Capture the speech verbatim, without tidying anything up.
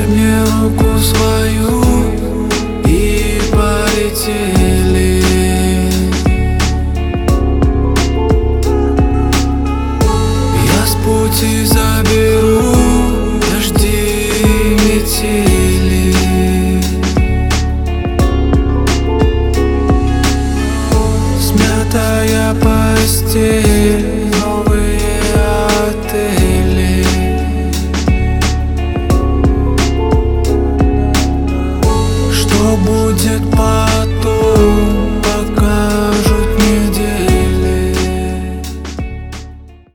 мне руку свою и полетели. Я с пути заберу дожди и метели. Смятая постель